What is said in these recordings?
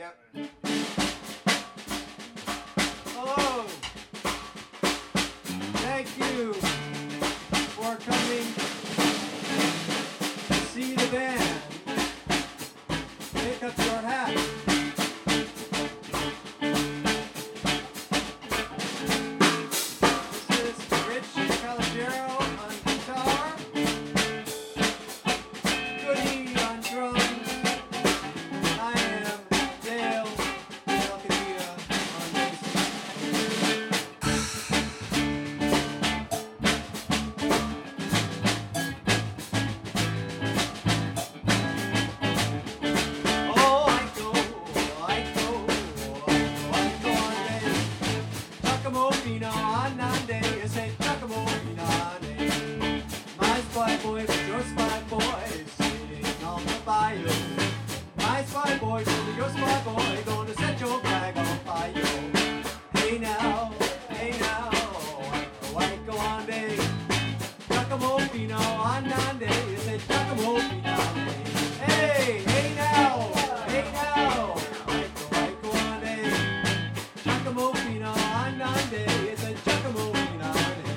Hello. Thank you for coming to see the band. Pick up your hat. This is Rich Calogero on guitar, Goody on drums. I am Dale Calcadita on bass. Oh, I go on day. Giacomo Fino on Nande, say Giacomo Finande. My spy boy was your spy boy, sitting on the bayou. My spy boy will be your spy boy, gonna set your flag on fire. Hey now, I go on day. Giacomo Fino on Nande, say Giacomo Finande. Hey now, I go on day. Giacomo Fino on Nande, it's a Giacomo Finande.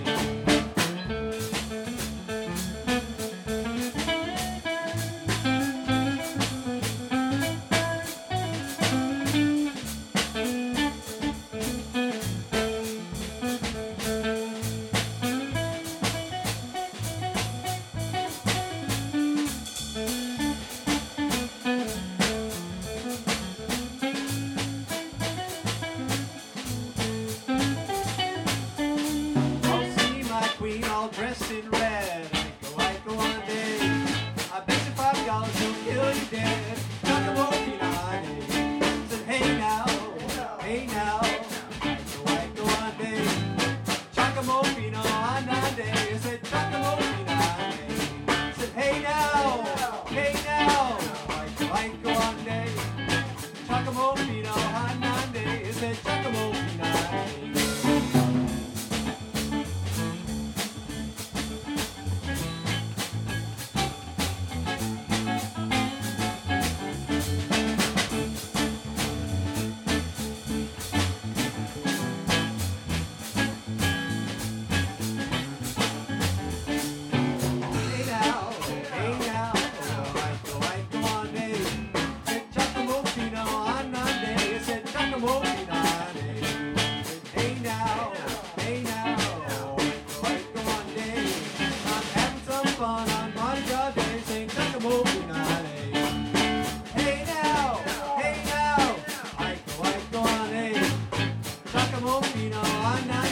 I'll see my queen all dressed in red. I go on day. I bet you $5 she'll kill you dead. Giacomo Finande said, hey now, I go on day. Giacomo Fino on Nande said, Giacomo Finande said, hey now, I go on day. Giacomo Fino on Nande said, Giacomo Finande. Hey now, I go on day. Said Giacomo Fino on Nande, said Giacomo Finande. Hey now, I go on day. I'm having some fun on Mardi Gras Day, saying Giacomo Finande. Hey now, I go on day. Giacomo Fino on Nande.